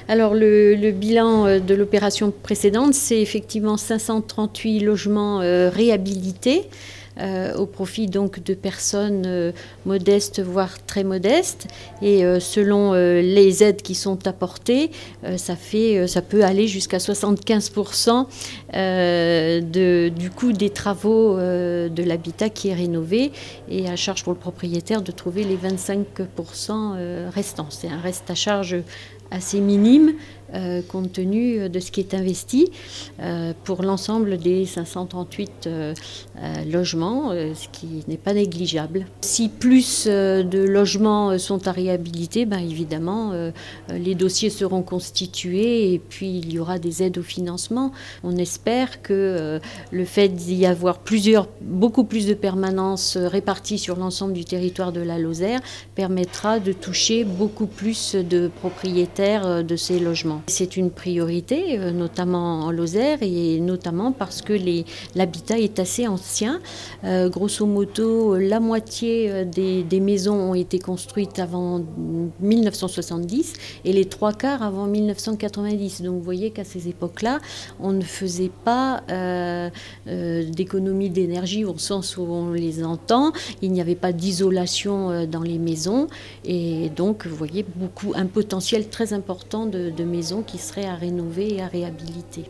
Alors le bilan de l'opération précédente, c'est effectivement 538 logements réhabilités au profit donc de personnes modestes, voire très modestes. Et selon les aides qui sont apportées, ça peut aller jusqu'à 75% du coût des travaux de l'habitat qui est rénové, et à charge pour le propriétaire de trouver les 25% restants. C'est un reste à charge assez minime compte tenu de ce qui est investi pour l'ensemble des 538 logements, ce qui n'est pas négligeable. Si plus de logements sont à réhabiliter, évidemment, les dossiers seront constitués et puis il y aura des aides au financement. On espère que le fait d'y avoir beaucoup plus de permanences réparties sur l'ensemble du territoire de la Lozère permettra de toucher beaucoup plus de propriétaires de ces logements. C'est une priorité, notamment en Lozère, et notamment parce que l'habitat est assez ancien. Grosso modo, la moitié des maisons ont été construites avant 1970 et les 3/4 avant 1990. Donc vous voyez qu'à ces époques-là, on ne faisait pas d'économie d'énergie au sens où on les entend. Il n'y avait pas d'isolation dans les maisons, et donc vous voyez un potentiel très important de maisons qui seraient à rénover et à réhabiliter.